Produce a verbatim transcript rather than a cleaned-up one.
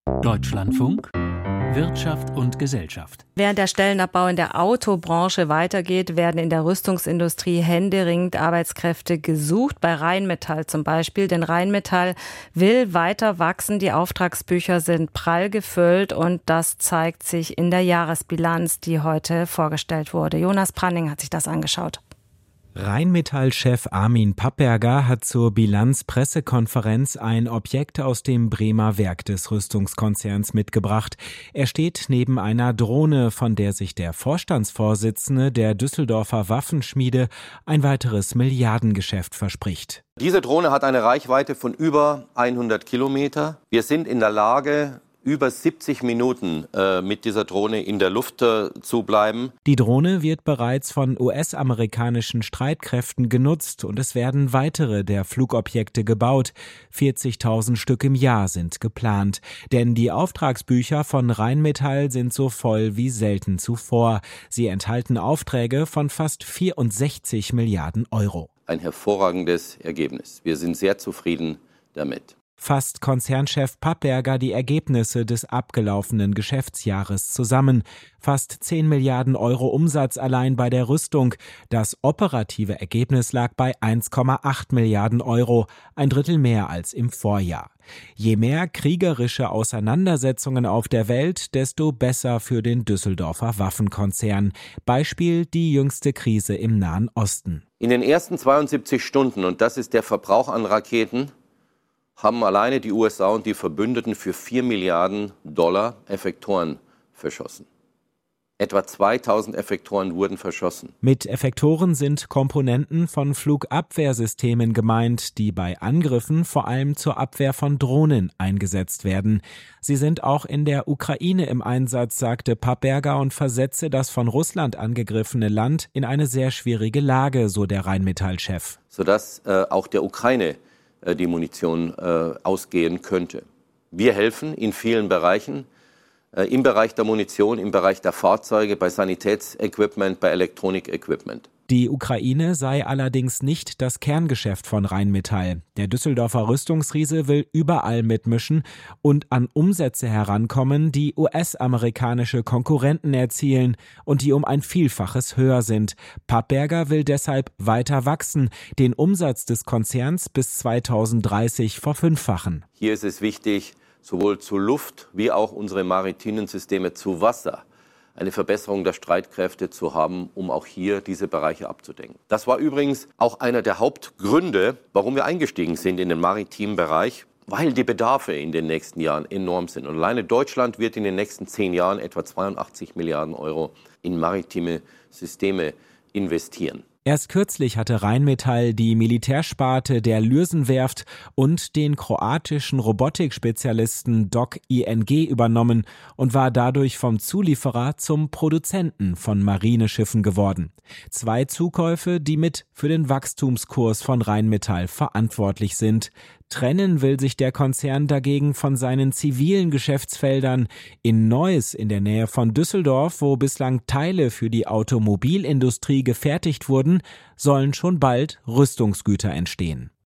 Deutschlandfunk Wirtschaft und Gesellschaft. Während der Stellenabbau in der Autobranche weitergeht, werden in der Rüstungsindustrie händeringend Arbeitskräfte gesucht, bei Rheinmetall zum Beispiel. Denn Rheinmetall will weiter wachsen, die Auftragsbücher sind prall gefüllt und das zeigt sich in der Jahresbilanz, die heute vorgestellt wurde. Jonas Pranning hat sich das angeschaut. Rheinmetall-Chef Armin Papperger hat zur Bilanzpressekonferenz ein Objekt aus dem Bremer Werk des Rüstungskonzerns mitgebracht. Er steht neben einer Drohne, von der sich der Vorstandsvorsitzende der Düsseldorfer Waffenschmiede ein weiteres Milliardengeschäft verspricht. Diese Drohne hat eine Reichweite von über hundert Kilometer. Wir sind in der Lage, über siebzig Minuten äh, mit dieser Drohne in der Luft äh, zu bleiben. Die Drohne wird bereits von U S-amerikanischen Streitkräften genutzt und es werden weitere der Flugobjekte gebaut. vierzigtausend Stück im Jahr sind geplant. Denn die Auftragsbücher von Rheinmetall sind so voll wie selten zuvor. Sie enthalten Aufträge von fast vierundsechzig Milliarden Euro. Ein hervorragendes Ergebnis. Wir sind sehr zufrieden damit. Fasst Konzernchef Papperger die Ergebnisse des abgelaufenen Geschäftsjahres zusammen. Fast zehn Milliarden Euro Umsatz allein bei der Rüstung. Das operative Ergebnis lag bei eins Komma acht Milliarden Euro, ein Drittel mehr als im Vorjahr. Je mehr kriegerische Auseinandersetzungen auf der Welt, desto besser für den Düsseldorfer Waffenkonzern. Beispiel die jüngste Krise im Nahen Osten. In den ersten zweiundsiebzig Stunden, und das ist der Verbrauch an Raketen, haben alleine die U S A und die Verbündeten für vier Milliarden Dollar Effektoren verschossen. Etwa zweitausend Effektoren wurden verschossen. Mit Effektoren sind Komponenten von Flugabwehrsystemen gemeint, die bei Angriffen vor allem zur Abwehr von Drohnen eingesetzt werden. Sie sind auch in der Ukraine im Einsatz, sagte Papperger und versetze das von Russland angegriffene Land in eine sehr schwierige Lage, so der Rheinmetall-Chef. Sodass äh, auch der Ukraine die Munition äh, ausgehen könnte. Wir helfen in vielen Bereichen, äh, im Bereich der Munition, im Bereich der Fahrzeuge, bei Sanitätsequipment, bei Elektronikequipment. Die Ukraine sei allerdings nicht das Kerngeschäft von Rheinmetall. Der Düsseldorfer Rüstungsriese will überall mitmischen und an Umsätze herankommen, die U S-amerikanische Konkurrenten erzielen und die um ein Vielfaches höher sind. Papperger will deshalb weiter wachsen, den Umsatz des Konzerns bis zweitausenddreißig verfünffachen. Hier ist es wichtig, sowohl zu Luft wie auch unsere maritimen Systeme zu Wasser eine Verbesserung der Streitkräfte zu haben, um auch hier diese Bereiche abzudecken. Das war übrigens auch einer der Hauptgründe, warum wir eingestiegen sind in den maritimen Bereich, weil die Bedarfe in den nächsten Jahren enorm sind. Und alleine Deutschland wird in den nächsten zehn Jahren etwa zweiundachtzig Milliarden Euro in maritime Systeme investieren. Erst kürzlich hatte Rheinmetall die Militärsparte der Lürsenwerft und den kroatischen Robotikspezialisten D O C I N G übernommen und war dadurch vom Zulieferer zum Produzenten von Marineschiffen geworden. Zwei Zukäufe, die mit für den Wachstumskurs von Rheinmetall verantwortlich sind. Trennen will sich der Konzern dagegen von seinen zivilen Geschäftsfeldern. In Neuss in der Nähe von Düsseldorf, wo bislang Teile für die Automobilindustrie gefertigt wurden, sollen schon bald Rüstungsgüter entstehen.